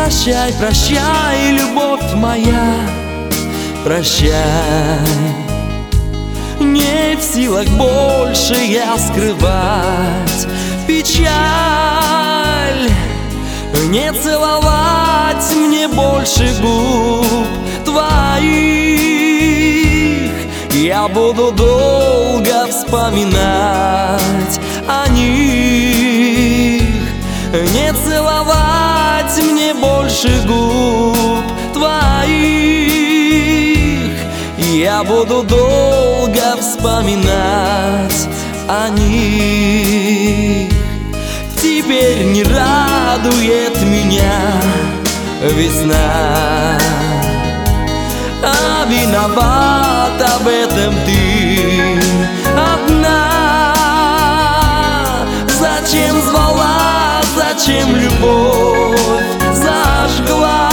Прощай, прощай, любовь моя, прощай. Не в силах больше я скрывать печаль, не целовать мне больше губ твоих. Я буду долго вспоминать о них. Не целовать мне больше губ твоих. Я буду долго вспоминать о них. Теперь не радует меня весна, а виновата в этом ты одна. Зачем звала, зачем любовь зажгла?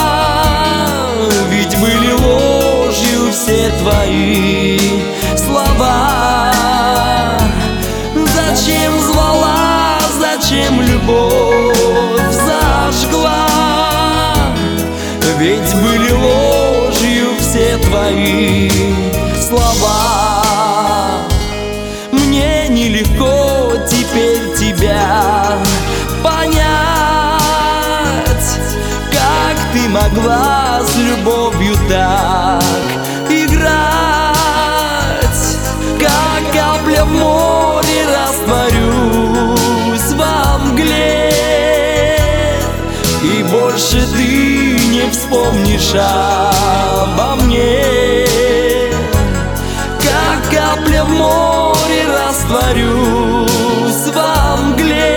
Ведь были ложью все твои слова. Зачем звала, зачем любовь зажгла? Ведь были ложью все твои слова. Мне нелегко теперь тебя понять, как ты могла с любовью так играть. Как капля в море растворюсь во мгле, и больше ты не вспомнишь обо мне. Как капля в море растворюсь во мгле,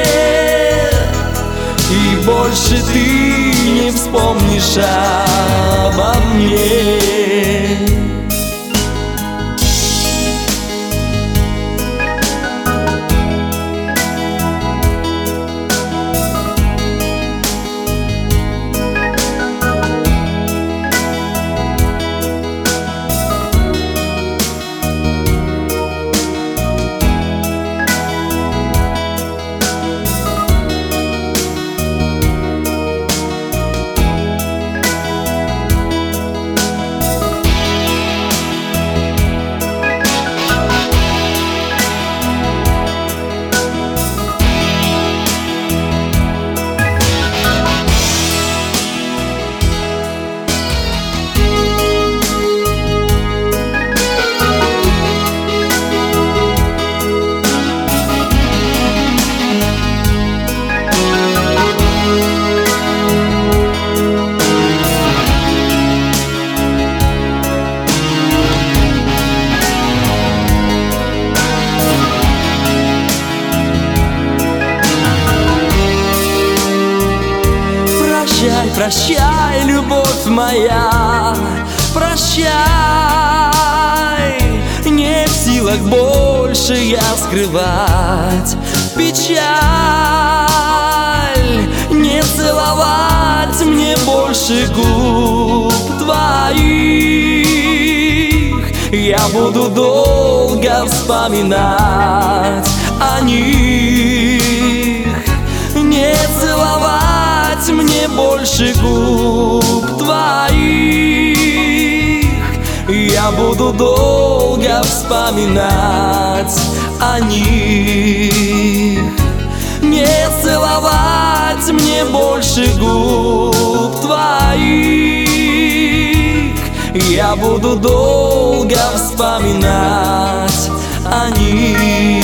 и больше ты не вспомнишь обо мне. Прощай, прощай, любовь моя, прощай. Не в силах больше я скрывать печаль, не целовать мне больше губ твоих. Я буду долго вспоминать о них. Не целовать мне больше губ твоих. Я буду долго вспоминать о них. Не целовать мне больше губ твоих. Я буду долго вспоминать о них.